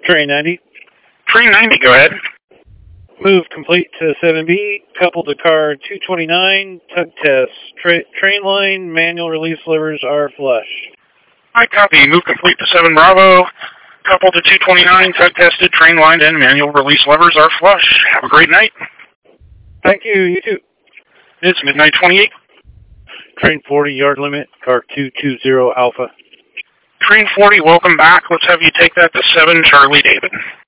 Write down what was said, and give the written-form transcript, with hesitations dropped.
Train 90. Train 90, go ahead. Move complete to 7B, coupled to car 229, tug test. Train line, manual release levers are flush. I copy. Move complete to 7 Bravo, coupled to 229, tug tested, train line, and manual release levers are flush. Have a great night. Thank you, you too. It's midnight 28. Train 40, yard limit, car 220 Alpha. Train 40, welcome back. Let's have you take that to 7 Charlie David.